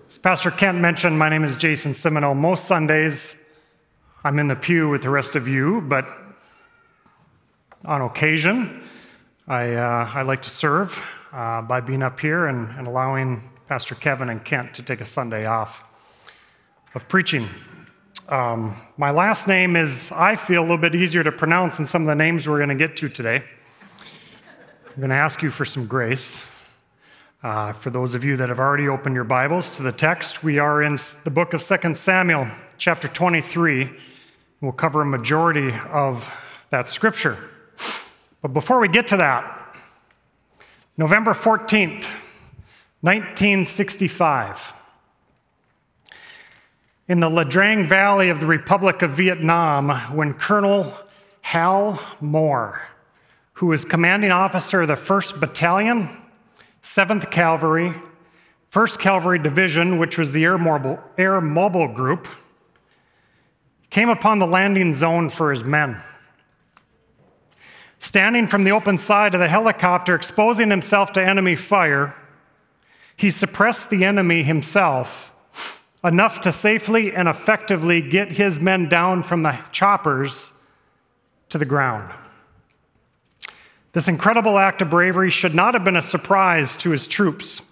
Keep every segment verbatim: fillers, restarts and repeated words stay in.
As Pastor Kent mentioned, my name is Jason Simino. Most Sundays, I'm in the pew with the rest of you, but on occasion, I, uh, I like to serve uh, by being up here and, and allowing Pastor Kevin and Kent to take a Sunday off of preaching. Um, my last name is, I feel, a little bit easier to pronounce than some of the names we're going to get to today. I'm going to ask you for some grace. Uh, for those of you that have already opened your Bibles to the text, we are in the book of Second Samuel, chapter twenty-three. We'll cover a majority of that scripture. But before we get to that, November fourteenth, nineteen sixty-five, in the La Drang Valley of the Republic of Vietnam, when Colonel Hal Moore, who was commanding officer of the first Battalion, seventh Cavalry, first Cavalry Division, which was the Air Mobile, Air Mobile Group, came upon the landing zone for his men. Standing from the open side of the helicopter, exposing himself to enemy fire, he suppressed the enemy himself enough to safely and effectively get his men down from the choppers to the ground. This incredible act of bravery should not have been a surprise to his troops.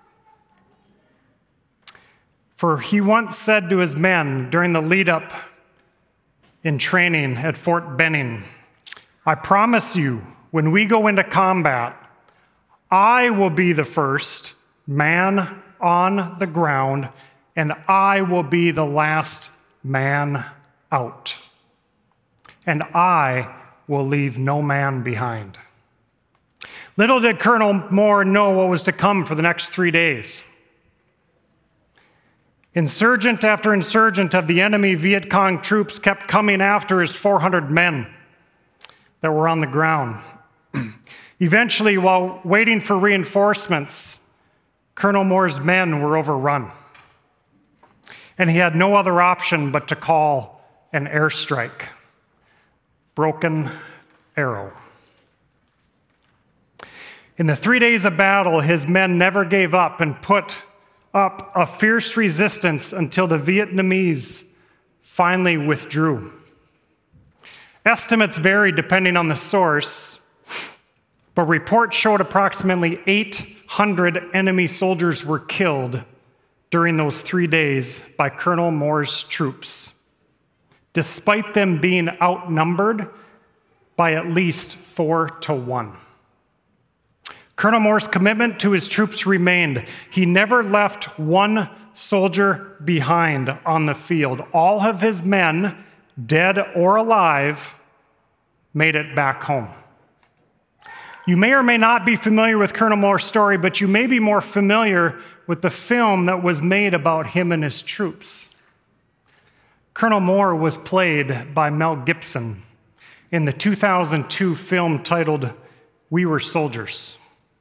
For he once said to his men during the lead-up in training at Fort Benning, "I promise you, when we go into combat, I will be the first man on the ground, and I will be the last man out. And I will leave no man behind." Little did Colonel Moore know what was to come for the next three days. Insurgent after insurgent of the enemy Viet Cong troops kept coming after his four hundred men that were on the ground. Eventually, while waiting for reinforcements, Colonel Moore's men were overrun. And he had no other option but to call an airstrike. Broken Arrow. In the three days of battle, his men never gave up and put up a fierce resistance until the Vietnamese finally withdrew. Estimates vary depending on the source, but reports showed approximately eight hundred enemy soldiers were killed during those three days by Colonel Moore's troops, despite them being outnumbered by at least four to one. Colonel Moore's commitment to his troops remained. He never left one soldier behind on the field. All of his men, dead or alive, made it back home. You may or may not be familiar with Colonel Moore's story, but you may be more familiar with the film that was made about him and his troops. Colonel Moore was played by Mel Gibson in the two thousand two film titled We Were Soldiers.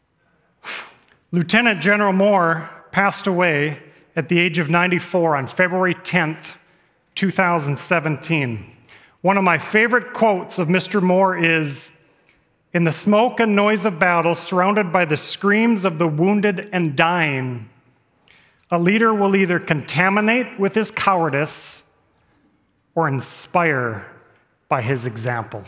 Lieutenant General Moore passed away at the age of ninety-four on February tenth, two thousand seventeen. One of my favorite quotes of Mister Moore is, "In the smoke and noise of battle, surrounded by the screams of the wounded and dying, a leader will either contaminate with his cowardice or inspire by his example."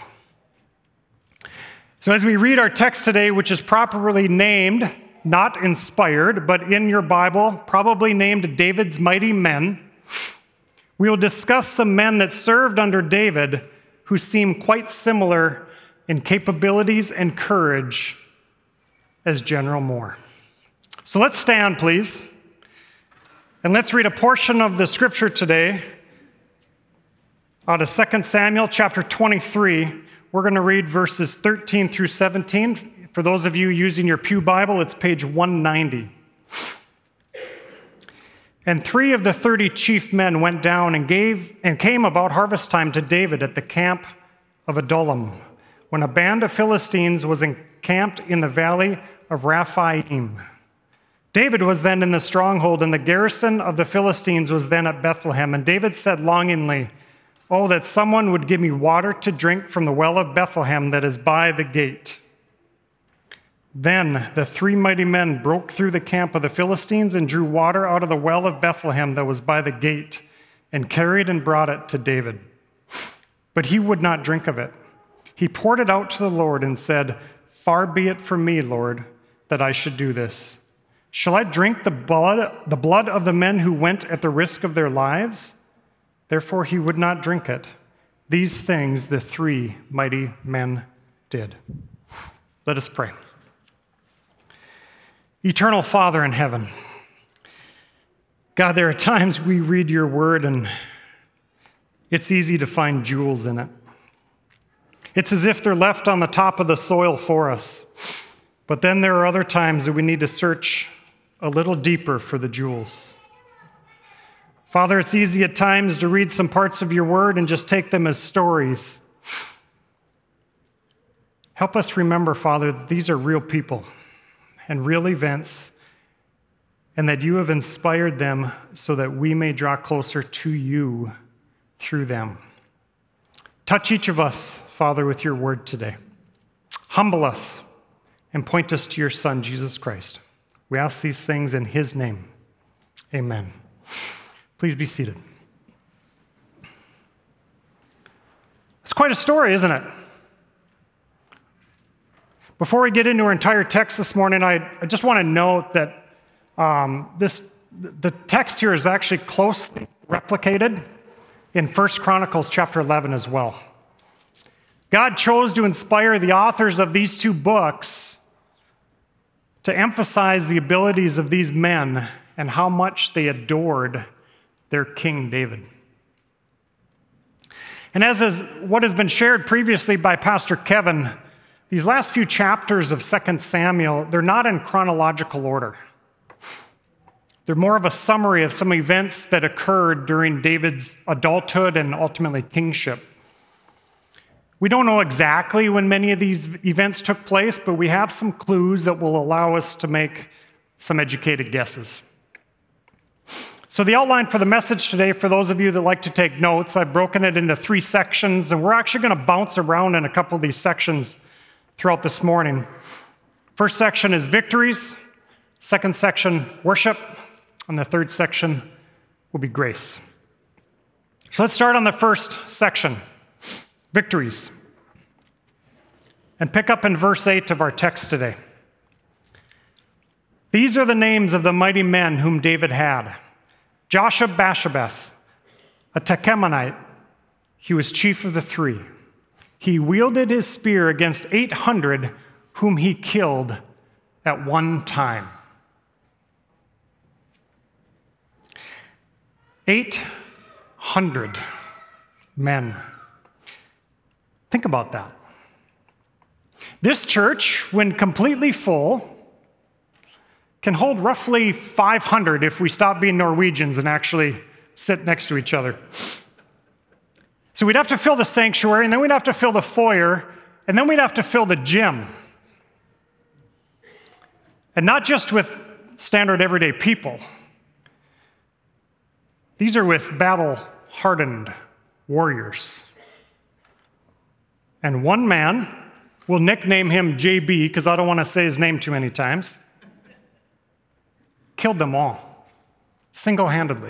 So as we read our text today, which is properly named, not inspired, but in your Bible, probably named David's Mighty Men, we will discuss some men that served under David who seem quite similar in capabilities and courage as General Moore. So let's stand, please, and let's read a portion of the scripture today out of Second Samuel chapter twenty-three. We're going to read verses thirteen through seventeen. For those of you using your Pew Bible, it's page one ninety. "And three of the thirty chief men went down and gave and came about harvest time to David at the camp of Adullam, when a band of Philistines was encamped in the valley of Rephaim. David was then in the stronghold, and the garrison of the Philistines was then at Bethlehem. And David said longingly, 'Oh, that someone would give me water to drink from the well of Bethlehem that is by the gate.' Then the three mighty men broke through the camp of the Philistines and drew water out of the well of Bethlehem that was by the gate, and carried and brought it to David. But he would not drink of it. He poured it out to the Lord and said, "Far be it from me, Lord, that I should do this. Shall I drink the blood, the blood of the men who went at the risk of their lives?" Therefore he would not drink it. These things the three mighty men did. Let us pray. Eternal Father in heaven, God, there are times we read your word and it's easy to find jewels in it. It's as if they're left on the top of the soil for us. But then there are other times that we need to search a little deeper for the jewels. Father, it's easy at times to read some parts of your word and just take them as stories. Help us remember, Father, that these are real people and real events, and that you have inspired them so that we may draw closer to you through them. Touch each of us, Father, with your word today. Humble us and point us to your Son, Jesus Christ. We ask these things in his name. Amen. Please be seated. It's quite a story, isn't it? Before we get into our entire text this morning, I, I just want to note that um, this the text here is actually closely replicated in First Chronicles chapter eleven as well. God chose to inspire the authors of these two books to emphasize the abilities of these men and how much they adored their King David. And as is what has been shared previously by Pastor Kevin, these last few chapters of Second Samuel, they're not in chronological order. They're more of a summary of some events that occurred during David's adulthood and ultimately kingship. We don't know exactly when many of these events took place, but we have some clues that will allow us to make some educated guesses. So the outline for the message today, for those of you that like to take notes, I've broken it into three sections, and we're actually going to bounce around in a couple of these sections throughout this morning. First section is victories, second section, worship, and the third section will be grace. So let's start on the first section, victories, and pick up in verse eight of our text today. These are the names of the mighty men whom David had. Joshab-Basshebeth, a Tekemonite, he was chief of the three. He wielded his spear against eight hundred whom he killed at one time. eight hundred men. Think about that. This church, when completely full, can hold roughly five hundred if we stop being Norwegians and actually sit next to each other. So we'd have to fill the sanctuary, and then we'd have to fill the foyer, and then we'd have to fill the gym. And not just with standard everyday people. These are with battle-hardened warriors. And one man, we'll nickname him J B because I don't want to say his name too many times, killed them all, single-handedly.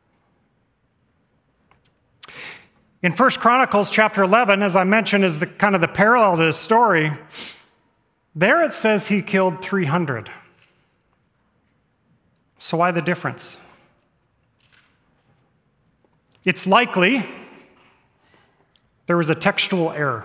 In First Chronicles chapter eleven, as I mentioned, is the kind of the parallel to this story. There it says he killed three hundred. So why the difference? It's likely there was a textual error.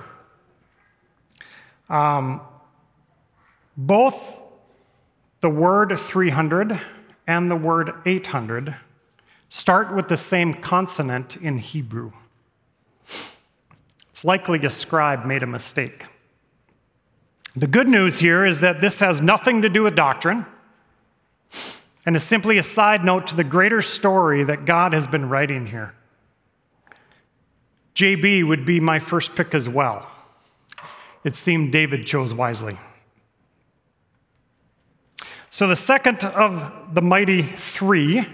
Um, both the word three hundred and the word eight hundred start with the same consonant in Hebrew. It's likely a scribe made a mistake. The good news here is that this has nothing to do with doctrine and is simply a side note to the greater story that God has been writing here. J B would be my first pick as well. It seemed David chose wisely. So the second of the mighty three,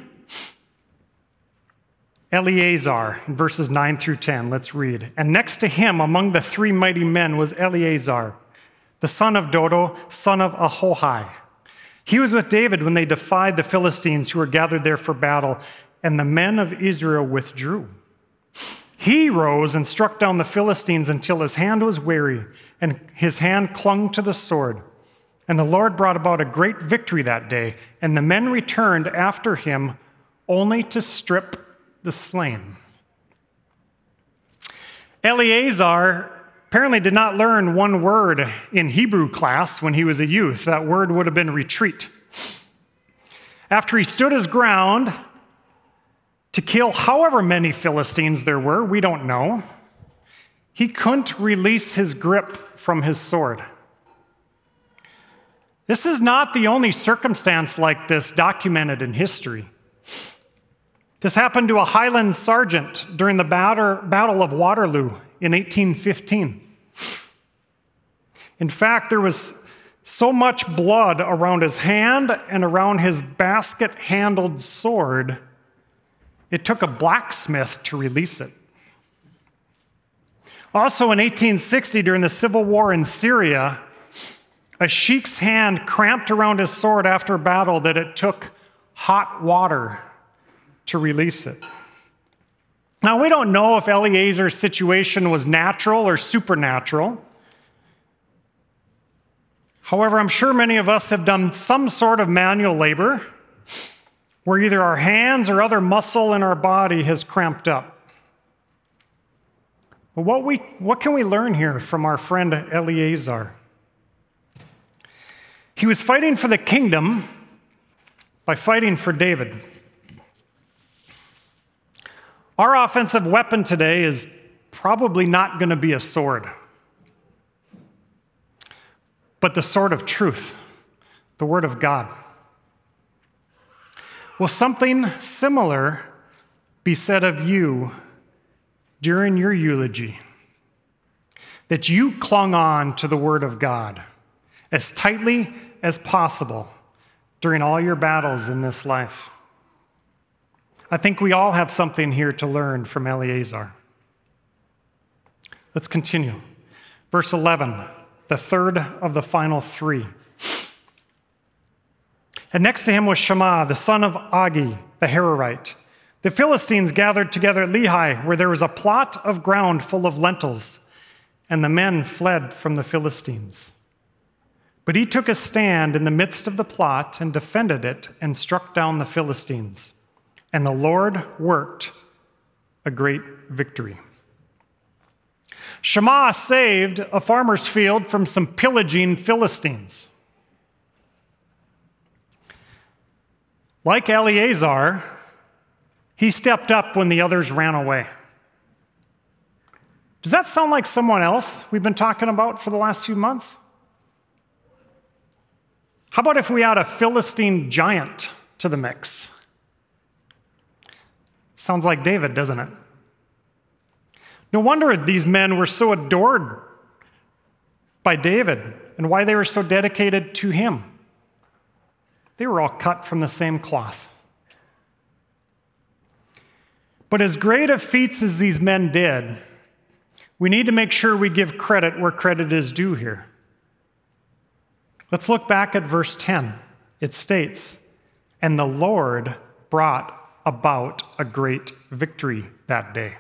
Eleazar, in verses nine through ten, let's read. And next to him among the three mighty men was Eleazar, the son of Dodo, son of Ahohi. He was with David when they defied the Philistines who were gathered there for battle, and the men of Israel withdrew. He rose and struck down the Philistines until his hand was weary, and his hand clung to the sword. And the Lord brought about a great victory that day, and the men returned after him only to strip the slain. Eleazar apparently did not learn one word in Hebrew class when he was a youth. That word would have been retreat. After he stood his ground to kill however many Philistines there were, we don't know, he couldn't release his grip from his sword. This is not the only circumstance like this documented in history. This happened to a Highland sergeant during the Battle of Waterloo in eighteen fifteen. In fact, there was so much blood around his hand and around his basket-handled sword, it took a blacksmith to release it. Also in eighteen sixty, during the civil war in Syria, a sheik's hand cramped around his sword after a battle that it took hot water to release it. Now, we don't know if Eleazar's situation was natural or supernatural. However, I'm sure many of us have done some sort of manual labor where either our hands or other muscle in our body has cramped up. But what, we, what can we learn here from our friend Eleazar? He was fighting for the kingdom by fighting for David. Our offensive weapon today is probably not going to be a sword, but the sword of truth, the Word of God. Will something similar be said of you during your eulogy? That you clung on to the Word of God as tightly as possible during all your battles in this life? I think we all have something here to learn from Eleazar. Let's continue. Verse eleven, the third of the final three. And next to him was Shammah, the son of Agi, the Hararite. The Philistines gathered together at Lehi, where there was a plot of ground full of lentils, and the men fled from the Philistines. But he took a stand in the midst of the plot and defended it and struck down the Philistines. And the Lord worked a great victory. Shammah saved a farmer's field from some pillaging Philistines. Like Eleazar, he stepped up when the others ran away. Does that sound like someone else we've been talking about for the last few months? How about if we add a Philistine giant to the mix? Sounds like David, doesn't it? No wonder these men were so adored by David and why they were so dedicated to him. They were all cut from the same cloth. But as great of feats as these men did, we need to make sure we give credit where credit is due here. Let's look back at verse ten. It states, "And the Lord brought about a great victory that day."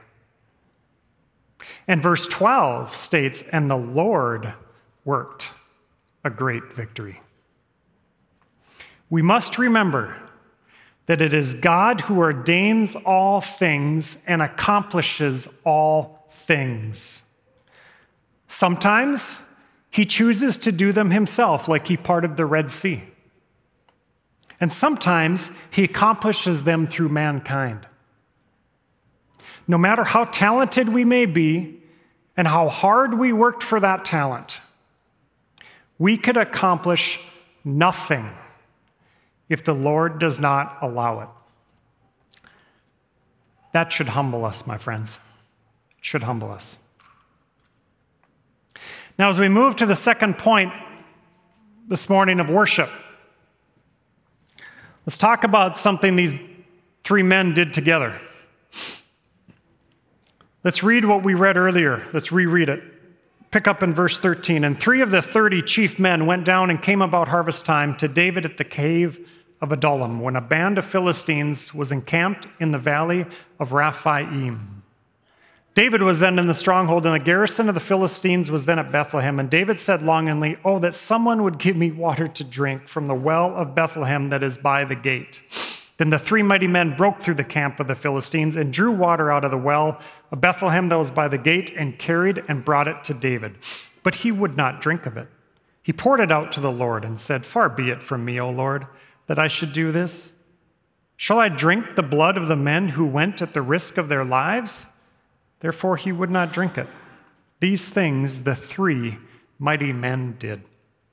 And verse twelve states, "And the Lord worked a great victory." We must remember that it is God who ordains all things and accomplishes all things. Sometimes he chooses to do them himself, like he parted the Red Sea. And sometimes he accomplishes them through mankind. No matter how talented we may be and how hard we worked for that talent, we could accomplish nothing if the Lord does not allow it. That should humble us, my friends. It should humble us. Now, as we move to the second point this morning of worship, let's talk about something these three men did together. Let's read what we read earlier. Let's reread it. pick up in verse thirteen. And three of the thirty chief men went down and came about harvest time to David at the cave of Adullam, when a band of Philistines was encamped in the valley of Rephaim. David was then in the stronghold, and the garrison of the Philistines was then at Bethlehem. And David said longingly, "Oh, that someone would give me water to drink from the well of Bethlehem that is by the gate." Then the three mighty men broke through the camp of the Philistines and drew water out of the well of Bethlehem that was by the gate and carried and brought it to David. But he would not drink of it. He poured it out to the Lord and said, "Far be it from me, O Lord, that I should do this. Shall I drink the blood of the men who went at the risk of their lives?" Therefore he would not drink it. These things the three mighty men did.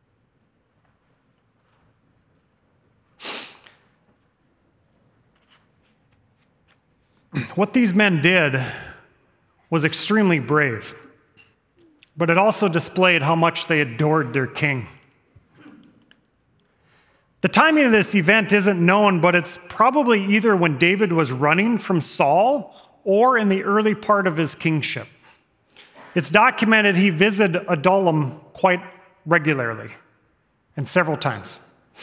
What these men did was extremely brave, but it also displayed how much they adored their king. The timing of this event isn't known, but it's probably either when David was running from Saul or in the early part of his kingship. It's documented he visited Adullam quite regularly and several times.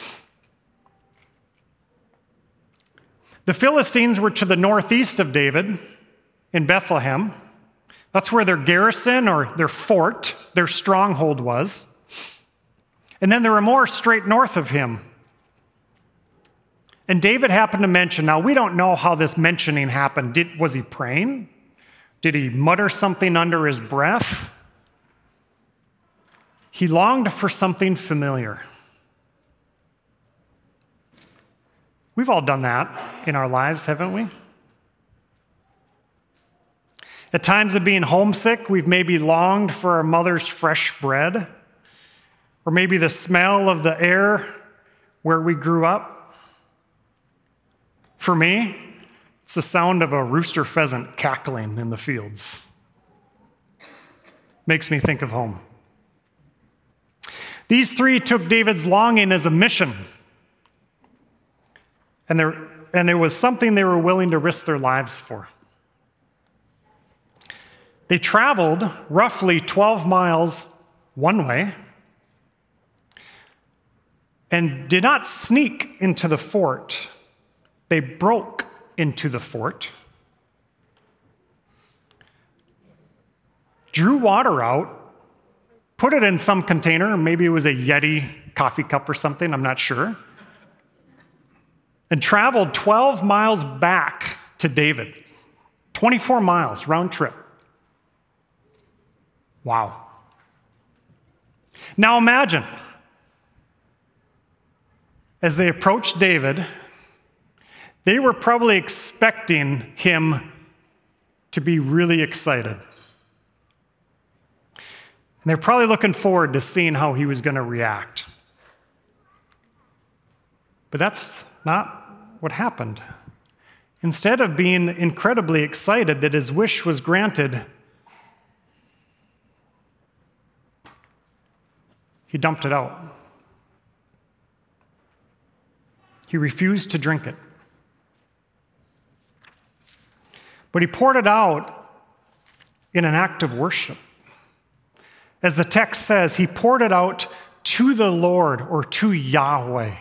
The Philistines were to the northeast of David in Bethlehem. That's where their garrison or their fort, their stronghold was. And then there were more straight north of him. And David happened to mention, now we don't know how this mentioning happened. Did, was he praying? Did he mutter something under his breath? He longed for something familiar. We've all done that in our lives, haven't we? At times of being homesick, we've maybe longed for our mother's fresh bread, or maybe the smell of the air where we grew up. For me, it's the sound of a rooster pheasant cackling in the fields. Makes me think of home. These three took David's longing as a mission. And, there, and it was something they were willing to risk their lives for. They traveled roughly twelve miles one way and did not sneak into the fort. They broke into the fort, drew water out, put it in some container, maybe it was a Yeti coffee cup or something, I'm not sure, and traveled twelve miles back to David. twenty-four miles, round trip. Wow. Now imagine, as they approached David, they were probably expecting him to be really excited. And they're probably looking forward to seeing how he was going to react. But that's not what happened. Instead of being incredibly excited that his wish was granted, he dumped it out. He refused to drink it. But he poured it out in an act of worship. As the text says, he poured it out to the Lord or to Yahweh.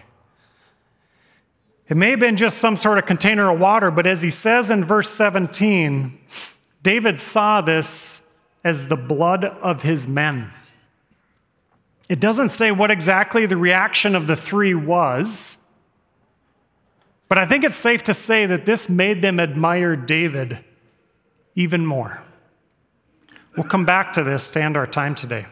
It may have been just some sort of container of water, but as he says in verse seventeen, David saw this as the blood of his men. It doesn't say what exactly the reaction of the three was, but I think it's safe to say that this made them admire David even more. We'll come back to this to end our time today.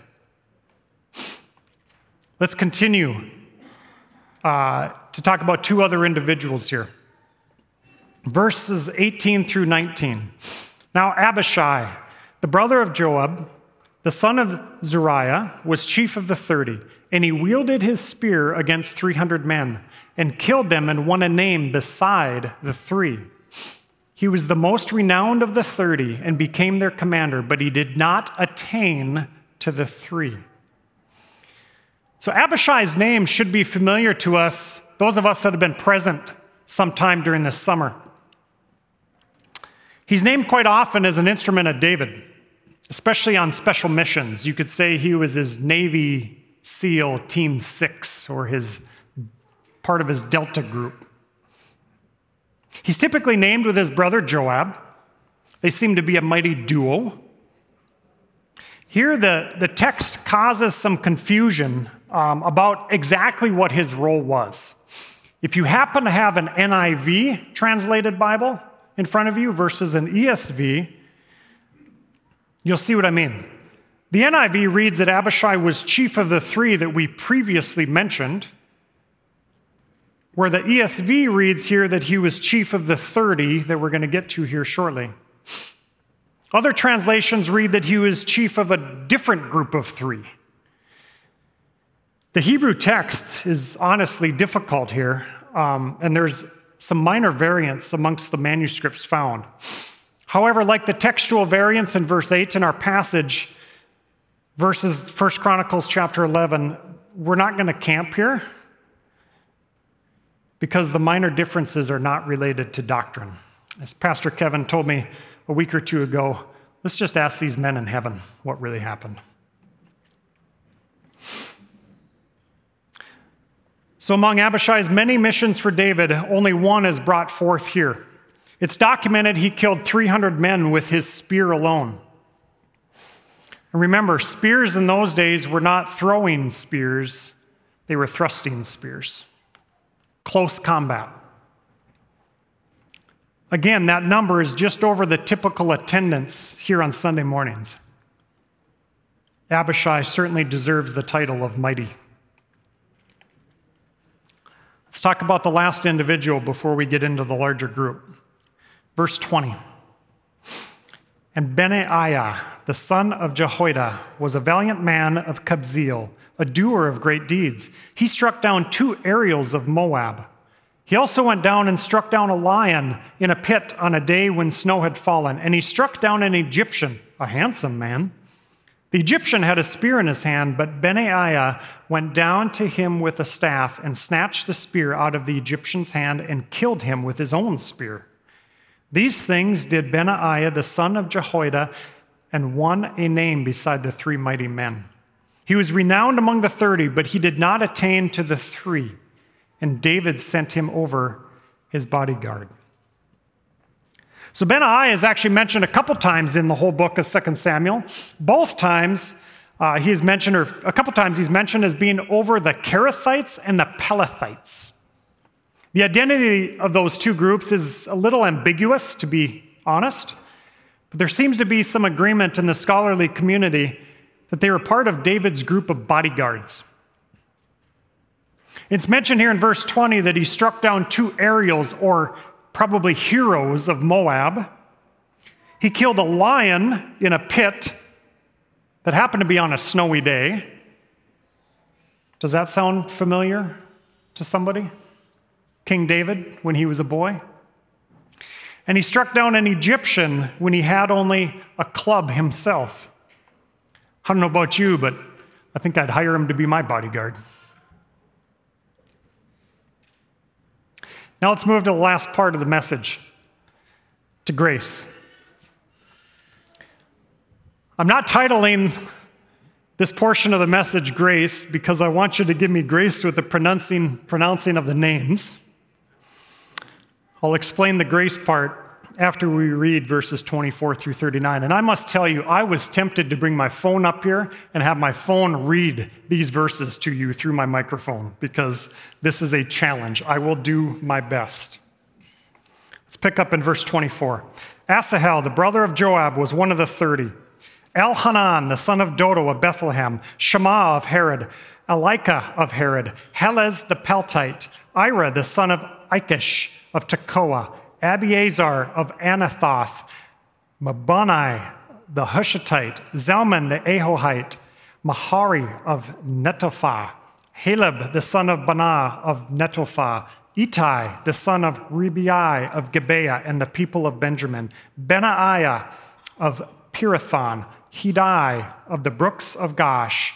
Let's continue uh, to talk about two other individuals here. Verses eighteen through nineteen. Now Abishai, the brother of Joab, the son of Zeruiah, was chief of the thirty, and he wielded his spear against three hundred men, and killed them and won a name beside the three. He was the most renowned of the thirty and became their commander, but he did not attain to the three. So Abishai's name should be familiar to us, those of us that have been present sometime during this summer. He's named quite often as an instrument of David, especially on special missions. You could say he was his Navy SEAL Team Six, or his part of his Delta group. He's typically named with his brother Joab. They seem to be a mighty duo. Here, the, the text causes some confusion um, about exactly what his role was. If you happen to have an N I V translated Bible in front of you versus an E S V, you'll see what I mean. The N I V reads that Abishai was chief of the three that we previously mentioned, where the E S V reads here that he was chief of the thirty that we're going to get to here shortly. Other translations read that he was chief of a different group of three. The Hebrew text is honestly difficult here, um, and there's some minor variants amongst the manuscripts found. However, like the textual variants in verse eight in our passage, verses First Chronicles chapter eleven, we're not going to camp here because the minor differences are not related to doctrine. As Pastor Kevin told me a week or two ago, let's just ask these men in heaven what really happened. So among Abishai's many missions for David, only one is brought forth here. It's documented he killed three hundred men with his spear alone. And remember, spears in those days were not throwing spears, they were thrusting spears. Close combat. Again, that number is just over the typical attendance here on Sunday mornings. Abishai certainly deserves the title of mighty. Let's talk about the last individual before we get into the larger group. Verse twenty. And Benaiah, the son of Jehoiada, was a valiant man of Kabzeel, a doer of great deeds. He struck down two Ariels of Moab. He also went down and struck down a lion in a pit on a day when snow had fallen, and he struck down an Egyptian, a handsome man. The Egyptian had a spear in his hand, but Benaiah went down to him with a staff and snatched the spear out of the Egyptian's hand and killed him with his own spear. These things did Benaiah, the son of Jehoiada, and won a name beside the three mighty men. He was renowned among the thirty, but he did not attain to the three. And David sent him over his bodyguard. So Benaiah is actually mentioned a couple times in the whole book of Second Samuel. Both times uh, he's mentioned, or a couple times he's mentioned as being over the Kerethites and the Pelethites. The identity of those two groups is a little ambiguous, to be honest, but there seems to be some agreement in the scholarly community that they were part of David's group of bodyguards. It's mentioned here in verse twenty that he struck down two Ariels, or probably heroes of Moab. He killed a lion in a pit that happened to be on a snowy day. Does that sound familiar to somebody? King David, when he was a boy. And he struck down an Egyptian when he had only a club himself. I don't know about you, but I think I'd hire him to be my bodyguard. Now let's move to the last part of the message, to grace. I'm not titling this portion of the message Grace because I want you to give me grace with the pronouncing, pronouncing of the names. I'll explain the grace part after we read verses twenty-four through thirty-nine. And I must tell you, I was tempted to bring my phone up here and have my phone read these verses to you through my microphone because this is a challenge. I will do my best. Let's pick up in verse twenty-four. Asahel, the brother of Joab, was one of the thirty. Elhanan, the son of Dodo of Bethlehem, Shema of Herod, Elika of Herod, Helez the Peltite, Ira, the son of Ikish of Tekoa, Abiezer of Anathoth, Mabani the Hushathite, Zalman the Ahohite, Mahari of Netophah, Haleb the son of Banah of Netophah, Ittai the son of Ribai of Gibeah and the people of Benjamin, Benaiah of Pirathon, Hidai of the brooks of Gosh,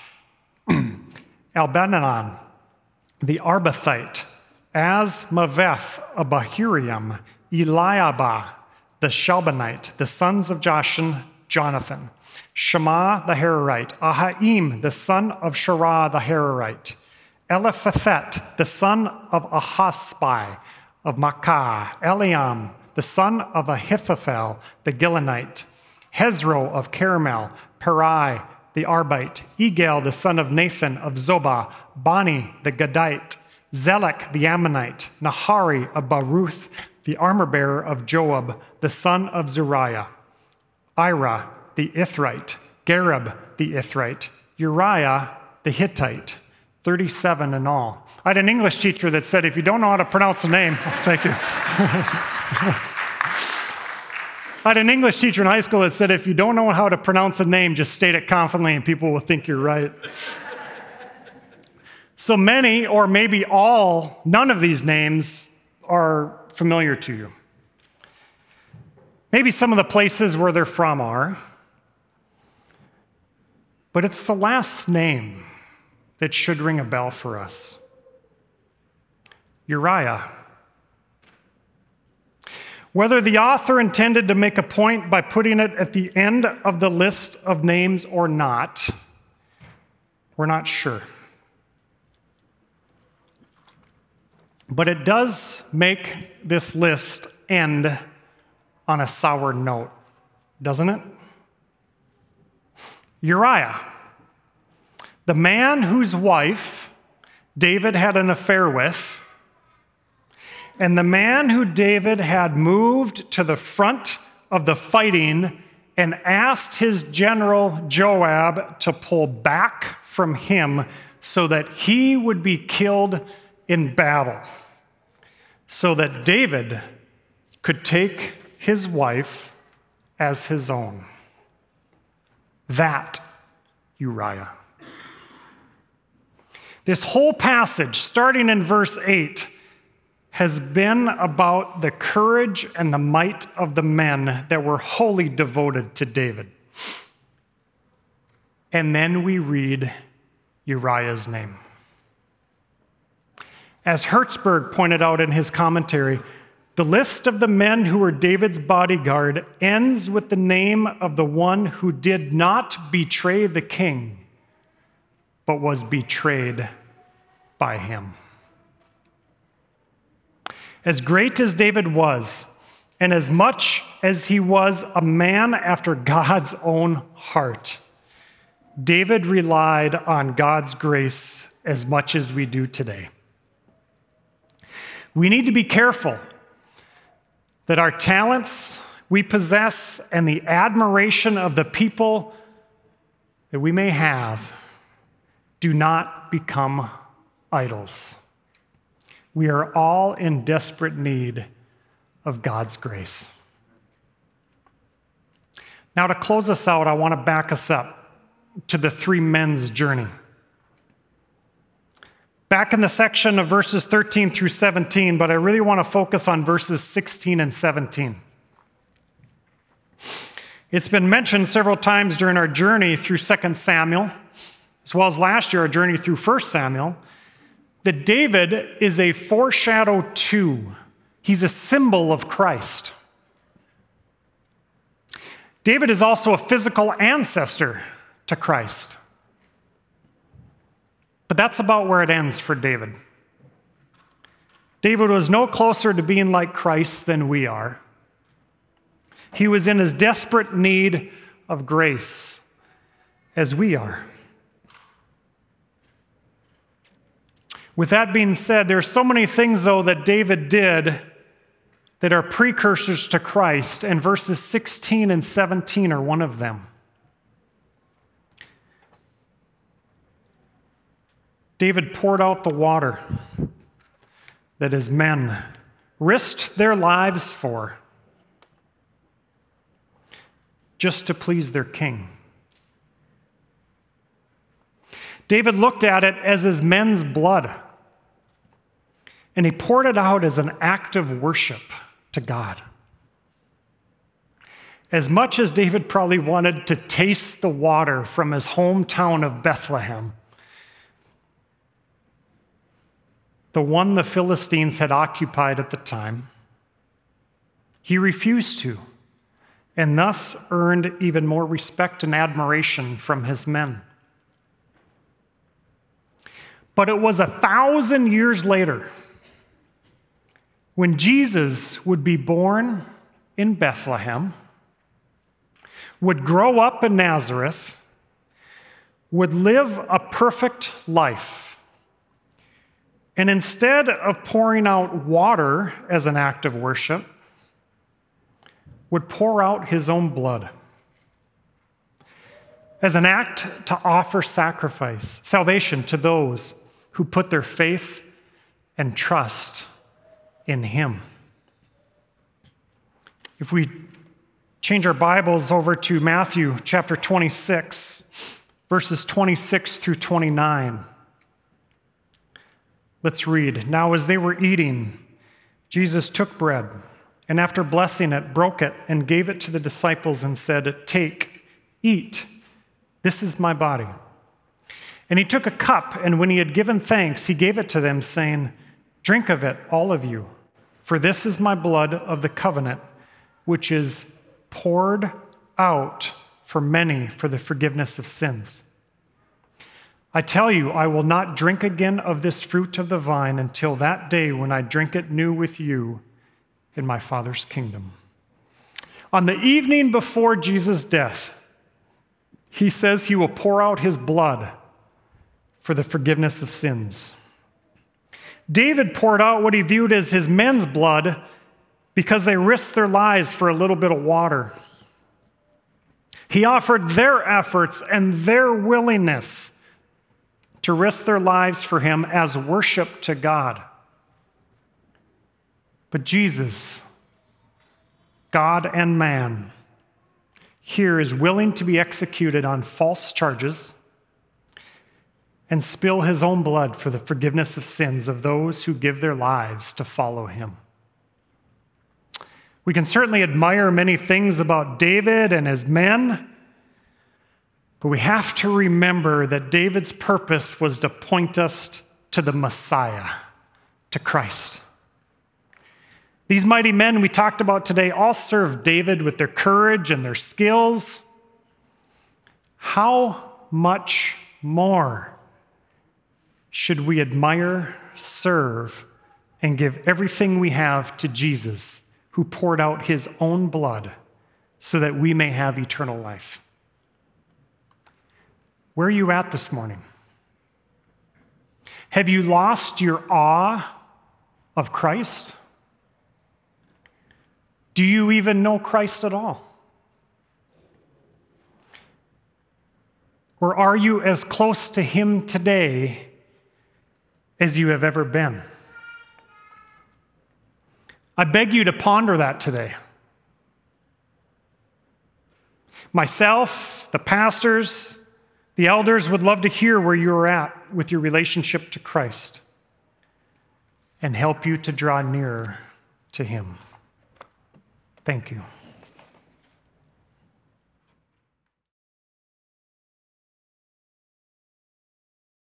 Elbanan the Arbathite, Asmaveth of Bahuriam, Eliabah the Shalbanite, the sons of Jashan, Jonathan. Shema the Hararite. Ahaim, the son of Shara the Hararite. Eliphathet, the son of Ahasbai of Makkah. Eliam, the son of Ahithophel the Gilonite. Hezro of Carmel. Perai the Arbite. Egal, the son of Nathan of Zobah. Bani the Gadite. Zelek the Ammonite. Nahari of Baruth, the armor-bearer of Joab, the son of Zuriah. Ira the Ithrite. Gareb the Ithrite. Uriah the Hittite. thirty-seven in all. I had an English teacher that said, if you don't know how to pronounce a name, thank you. I had an English teacher in high school that said, if you don't know how to pronounce a name, just state it confidently and people will think you're right. So many, or maybe all, none of these names are familiar to you. Maybe some of the places where they're from are, but it's the last name that should ring a bell for us. Uriah. Whether the author intended to make a point by putting it at the end of the list of names or not, we're not sure. But it does make this list end on a sour note, doesn't it? Uriah, the man whose wife David had an affair with, and the man who David had moved to the front of the fighting and asked his general Joab to pull back from him so that he would be killed in battle, so that David could take his wife as his own. That Uriah. This whole passage, starting in verse eight, has been about the courage and the might of the men that were wholly devoted to David. And then we read Uriah's name. As Hertzberg pointed out in his commentary, the list of the men who were David's bodyguard ends with the name of the one who did not betray the king, but was betrayed by him. As great as David was, and as much as he was a man after God's own heart, David relied on God's grace as much as we do today. We need to be careful that our talents we possess and the admiration of the people that we may have do not become idols. We are all in desperate need of God's grace. Now, to close us out, I want to back us up to the three men's journey. Back in the section of verses thirteen through seventeen, but I really want to focus on verses sixteen and seventeen. It's been mentioned several times during our journey through Second Samuel, as well as last year, our journey through First Samuel, that David is a foreshadow to, he's a symbol of Christ. David is also a physical ancestor to Christ. But that's about where it ends for David. David was no closer to being like Christ than we are. He was in as desperate need of grace as we are. With that being said, there are so many things, though, that David did that are precursors to Christ, and verses sixteen and seventeen are one of them. David poured out the water that his men risked their lives for just to please their king. David looked at it as his men's blood, and he poured it out as an act of worship to God. As much as David probably wanted to taste the water from his hometown of Bethlehem, the one the Philistines had occupied at the time, he refused to, and thus earned even more respect and admiration from his men. But it was a thousand years later when Jesus would be born in Bethlehem, would grow up in Nazareth, would live a perfect life, and instead of pouring out water as an act of worship, would pour out his own blood as an act to offer sacrifice, salvation to those who put their faith and trust in him. If we change our Bibles over to Matthew chapter twenty-six, verses twenty-six through twenty-nine. Let's read. Now, as they were eating, Jesus took bread, and after blessing it, broke it and gave it to the disciples and said, "Take, eat, this is my body." And he took a cup, and when he had given thanks, he gave it to them, saying, "Drink of it, all of you, for this is my blood of the covenant, which is poured out for many for the forgiveness of sins. I tell you, I will not drink again of this fruit of the vine until that day when I drink it new with you in my Father's kingdom." On the evening before Jesus' death, he says he will pour out his blood for the forgiveness of sins. David poured out what he viewed as his men's blood because they risked their lives for a little bit of water. He offered their efforts and their willingness to risk their lives for him as worship to God. But Jesus, God and man, here is willing to be executed on false charges and spill his own blood for the forgiveness of sins of those who give their lives to follow him. We can certainly admire many things about David and his men, but we have to remember that David's purpose was to point us to the Messiah, to Christ. These mighty men we talked about today all served David with their courage and their skills. How much more should we admire, serve, and give everything we have to Jesus, who poured out his own blood so that we may have eternal life? Where are you at this morning? Have you lost your awe of Christ? Do you even know Christ at all? Or are you as close to him today as you have ever been? I beg you to ponder that today. Myself, the pastors, the elders would love to hear where you're at with your relationship to Christ and help you to draw nearer to him. Thank you.